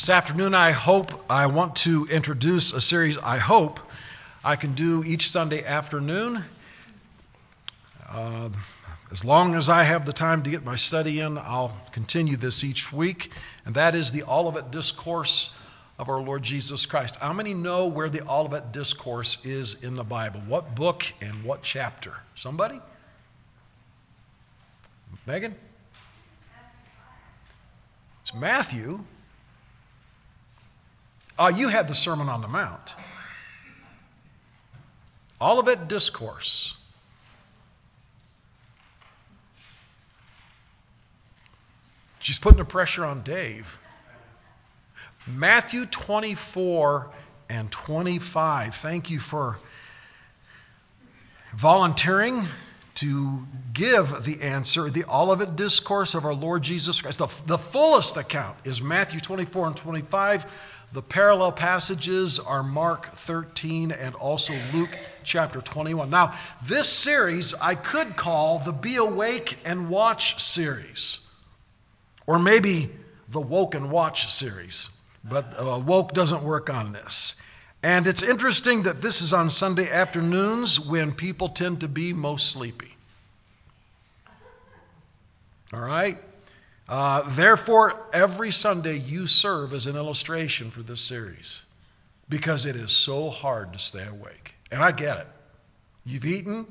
This afternoon, I want to introduce a series I hope I can do each Sunday afternoon. As long as I have the time to get my study in, I'll continue this each week, and that is the Olivet Discourse of our Lord Jesus Christ. How many know where the Olivet Discourse is in the Bible? What book and what chapter? Somebody? Megan? It's Matthew. You had the Sermon on the Mount. Olivet Discourse. She's putting the pressure on Dave. Matthew 24 and 25. Thank you for volunteering to give the answer. The Olivet Discourse of our Lord Jesus Christ. The fullest account is Matthew 24 and 25. The parallel passages are Mark 13 and also Luke chapter 21. Now, this series I could call the Be Awake and Watch series, or maybe the Woke and Watch series, but woke doesn't work on this. And it's interesting that this is on Sunday afternoons when people tend to be most sleepy. All right? Therefore, every Sunday you serve as an illustration for this series because it is so hard to stay awake. And I get it. You've eaten,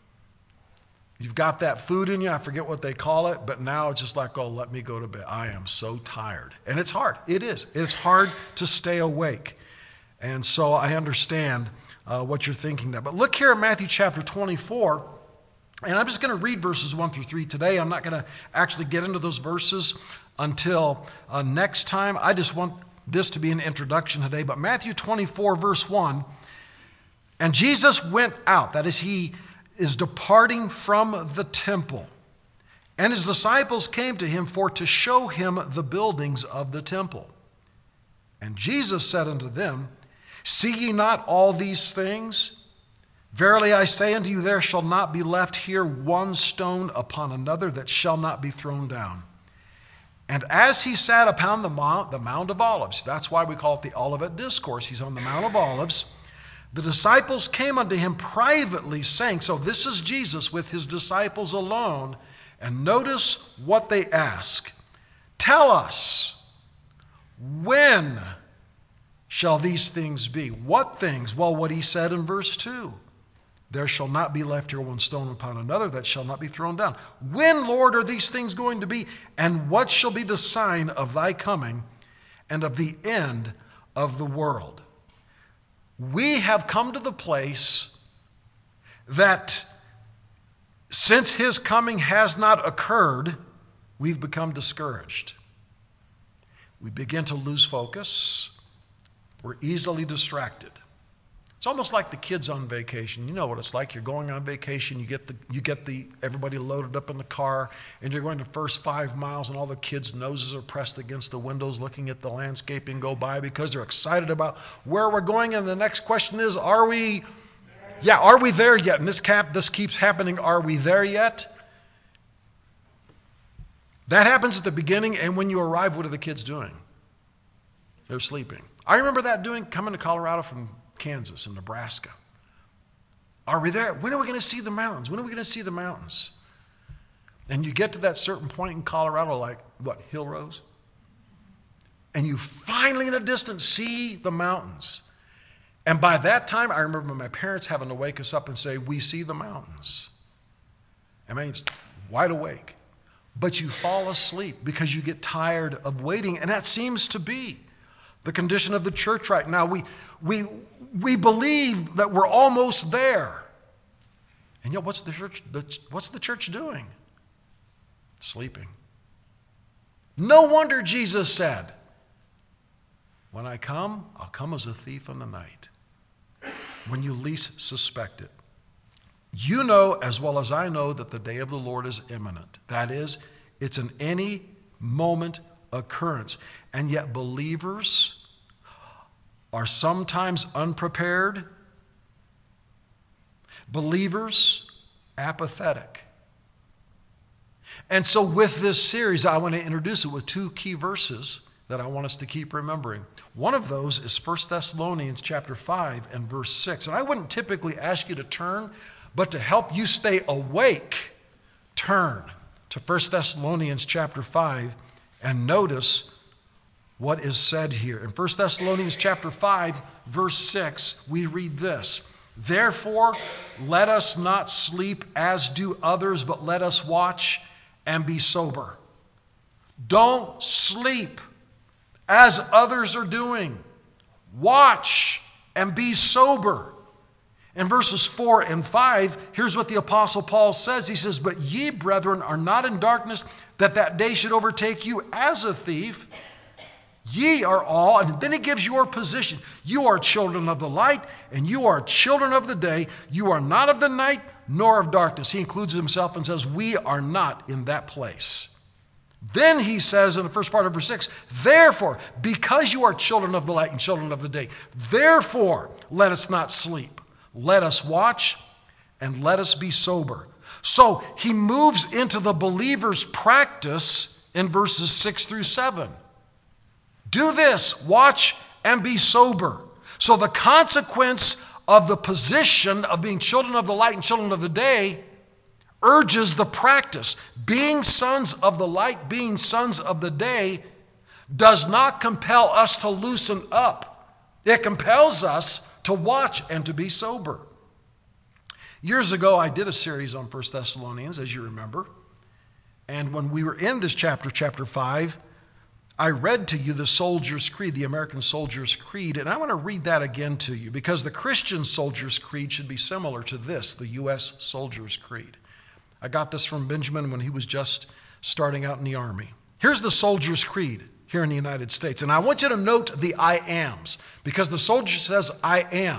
you've got that food in you, I forget what they call it, but now it's just like, oh, let me go to bed. I am so tired. And it's hard. It is. It's hard to stay awake. And so I understand what you're thinking there. But look here at Matthew chapter 24. And I'm just going to read verses 1 through 3 today. I'm not going to actually get into those verses until next time. I just want this to be an introduction today. But Matthew 24, verse 1, and Jesus went out, that is, he is departing from the temple. And his disciples came to him for to show him the buildings of the temple. And Jesus said unto them, see ye not all these things? Verily I say unto you, there shall not be left here one stone upon another that shall not be thrown down. And as he sat upon the Mount of Olives, that's why we call it the Olivet Discourse, he's on the Mount of Olives, the disciples came unto him privately, saying, so this is Jesus with his disciples alone, and notice what they ask. Tell us, when shall these things be? What things? Well, what he said in verse 2. There shall not be left here one stone upon another that shall not be thrown down. When, Lord, are these things going to be? And what shall be the sign of thy coming and of the end of the world? We have come to the place that since his coming has not occurred, we've become discouraged. We begin to lose focus. We're easily distracted. It's almost like the kids on vacation. You know what it's like. You're going on vacation, you get everybody loaded up in the car, and you're going the first 5 miles, and all the kids' noses are pressed against the windows looking at the landscaping go by because they're excited about where we're going. And the next question is, are we there yet? And this keeps happening. Are we there yet? That happens at the beginning, and when you arrive, what are the kids doing? They're sleeping. I remember that coming to Colorado from Kansas and Nebraska. Are we there? When are we going to see the mountains? When are we going to see the mountains? And you get to that certain point in Colorado, like, what, Hill Rose? And you finally in the distance see the mountains. And by that time, I remember my parents having to wake us up and say, we see the mountains. I mean, it's wide awake. But you fall asleep because you get tired of waiting, and that seems to be the condition of the church right now. We believe that we're almost there. And yet what's the church doing? Sleeping. No wonder Jesus said, when I come, I'll come as a thief in the night. When you least suspect it. You know as well as I know that the day of the Lord is imminent. That is, it's an any moment occurrence. And yet believers are sometimes unprepared. Believers, apathetic. And so with this series, I want to introduce it with two key verses that I want us to keep remembering. One of those is 1 Thessalonians chapter 5 and verse 6. And I wouldn't typically ask you to turn, but to help you stay awake, turn to 1 Thessalonians chapter 5 and notice what is said here. In 1 Thessalonians chapter 5, verse 6, we read this: "Therefore, let us not sleep as do others, but let us watch and be sober." Don't sleep as others are doing. Watch and be sober. In verses 4 and 5, here's what the Apostle Paul says. He says, "But ye, brethren, are not in darkness, that day should overtake you as a thief. Ye are all," and then he gives your position. "You are children of the light, and you are children of the day. You are not of the night, nor of darkness." He includes himself and says, we are not in that place. Then he says in the first part of verse 6, "Therefore, because you are children of the light and children of the day, therefore let us not sleep. Let us watch and let us be sober." So he moves into the believer's practice in verses 6 through 7. Do this, watch and be sober. So the consequence of the position of being children of the light and children of the day urges the practice. Being sons of the light, being sons of the day, does not compel us to loosen up. It compels us to watch and to be sober. Years ago, I did a series on 1 Thessalonians, as you remember. And when we were in this chapter 5, I read to you the Soldier's Creed, the American Soldier's Creed, and I want to read that again to you because the Christian Soldier's Creed should be similar to this, the U.S. Soldier's Creed. I got this from Benjamin when he was just starting out in the Army. Here's the Soldier's Creed here in the United States, and I want you to note the I ams, because the soldier says, "I am."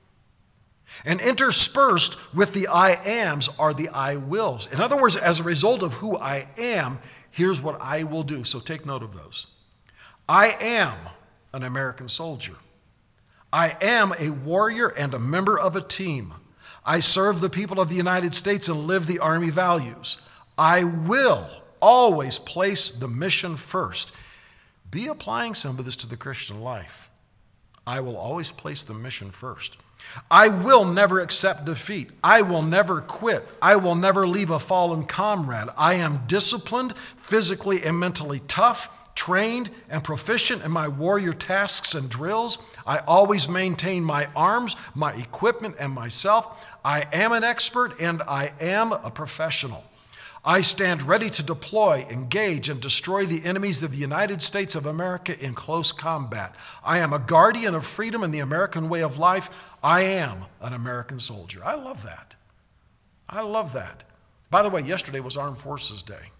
And interspersed with the I ams are the I wills. In other words, as a result of who I am, here's what I will do. So take note of those. I am an American soldier. I am a warrior and a member of a team. I serve the people of the United States and live the Army values. I will always place the mission first. Be applying some of this to the Christian life. I will always place the mission first. I will never accept defeat. I will never quit. I will never leave a fallen comrade. I am disciplined, physically and mentally tough, trained and proficient in my warrior tasks and drills. I always maintain my arms, my equipment, and myself. I am an expert and I am a professional. I stand ready to deploy, engage, and destroy the enemies of the United States of America in close combat. I am a guardian of freedom and the American way of life. I am an American soldier. I love that. I love that. By the way, yesterday was Armed Forces Day.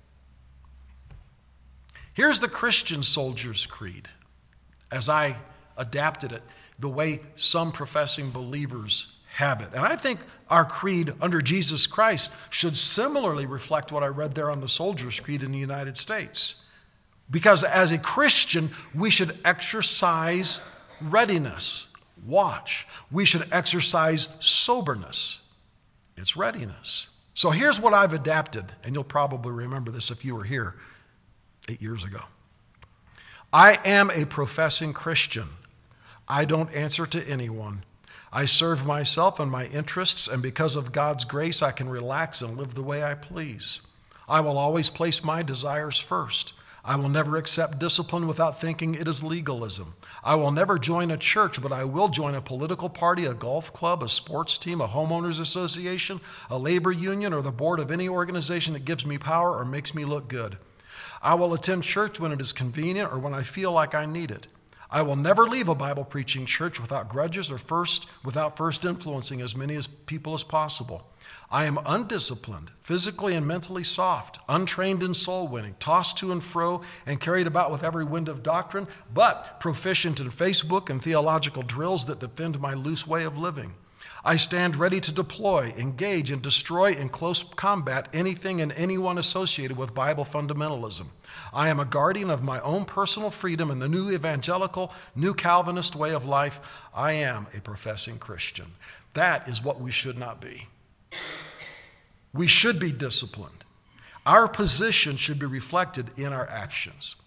Here's the Christian Soldier's Creed, as I adapted it the way some professing believers have it. And I think our creed under Jesus Christ should similarly reflect what I read there on the Soldier's Creed in the United States. Because as a Christian, we should exercise readiness. Watch. We should exercise soberness. It's readiness. So here's what I've adapted, and you'll probably remember this if you were here 8 years ago. I am a professing Christian. I don't answer to anyone. I serve myself and my interests, and because of God's grace, I can relax and live the way I please. I will always place my desires first. I will never accept discipline without thinking it is legalism. I will never join a church, but I will join a political party, a golf club, a sports team, a homeowners association, a labor union, or the board of any organization that gives me power or makes me look good. I will attend church when it is convenient or when I feel like I need it. I will never leave a Bible preaching church without grudges or without first influencing as many people as possible. I am undisciplined, physically and mentally soft, untrained in soul winning, tossed to and fro and carried about with every wind of doctrine, but proficient in Facebook and theological drills that defend my loose way of living. I stand ready to deploy, engage, and destroy in close combat anything and anyone associated with Bible fundamentalism. I am a guardian of my own personal freedom in the new evangelical, new Calvinist way of life. I am a professing Christian. That is what we should not be. We should be disciplined. Our position should be reflected in our actions.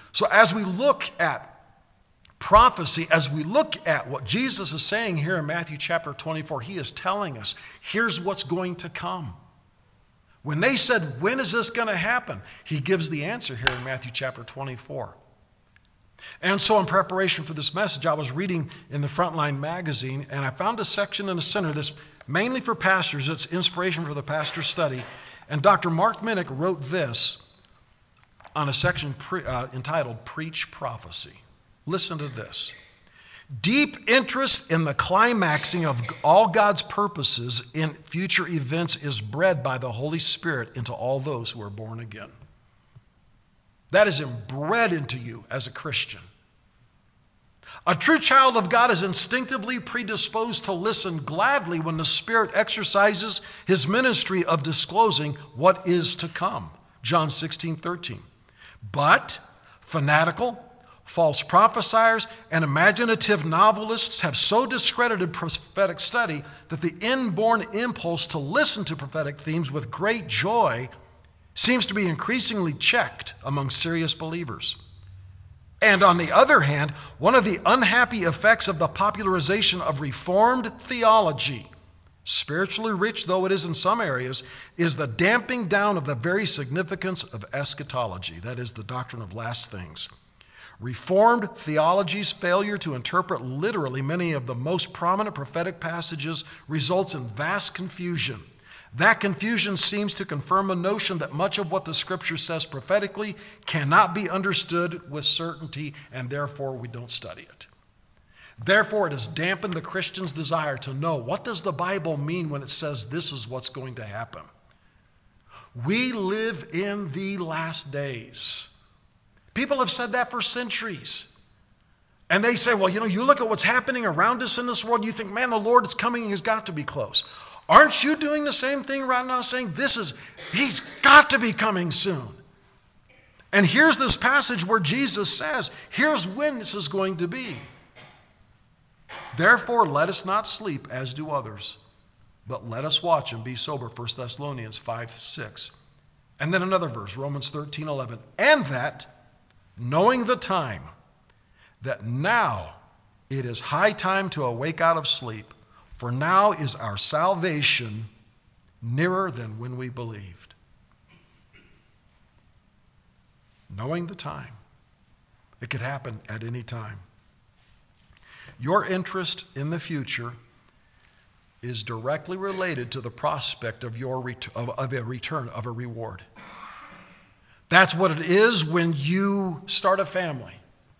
So as we look at prophecy, as we look at what Jesus is saying here in Matthew chapter 24, he is telling us, here's what's going to come. When they said, when is this going to happen? He gives the answer here in Matthew chapter 24. And so in preparation for this message, I was reading in the Frontline magazine, and I found a section in the center that's mainly for pastors. It's inspiration for the pastor study. And Dr. Mark Minnick wrote this on a section entitled Preach Prophecy. Listen to this. Deep interest in the climaxing of all God's purposes in future events is bred by the Holy Spirit into all those who are born again. That is bred into you as a Christian. A true child of God is instinctively predisposed to listen gladly when the Spirit exercises his ministry of disclosing what is to come. John 16:13. But fanatical, false prophesiers, and imaginative novelists have so discredited prophetic study that the inborn impulse to listen to prophetic themes with great joy seems to be increasingly checked among serious believers. And on the other hand, one of the unhappy effects of the popularization of Reformed theology, spiritually rich though it is in some areas, is the damping down of the very significance of eschatology, that is, the doctrine of last things. Reformed theology's failure to interpret literally many of the most prominent prophetic passages results in vast confusion. That confusion seems to confirm a notion that much of what the Scripture says prophetically cannot be understood with certainty, and therefore we don't study it. Therefore, it has dampened the Christian's desire to know, what does the Bible mean when it says this is what's going to happen? We live in the last days. People have said that for centuries. And they say, well, you look at what's happening around us in this world, and you think, man, the Lord is coming, he's got to be close. Aren't you doing the same thing right now, saying he's got to be coming soon? And here's this passage where Jesus says, here's when this is going to be. Therefore, let us not sleep as do others, but let us watch and be sober, 1 Thessalonians 5:6. And then another verse, Romans 13:11. And that, knowing the time, that now it is high time to awake out of sleep, for now is our salvation nearer than when we believed. Knowing the time. It could happen at any time. Your interest in the future is directly related to the prospect of a return, of a reward. That's what it is when you start a family.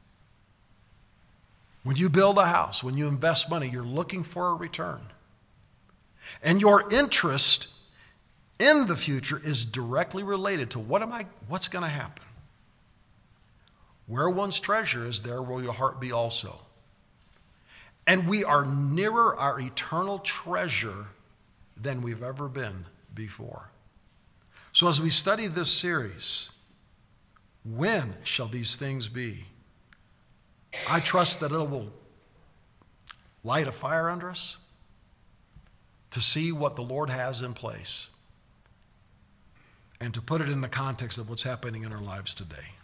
When you build a house, when you invest money, you're looking for a return. And your interest in the future is directly related to what's going to happen. Where one's treasure is, there will your heart be also. And we are nearer our eternal treasure than we've ever been before. So as we study this series, when shall these things be? I trust that it will light a fire under us to see what the Lord has in place and to put it in the context of what's happening in our lives today.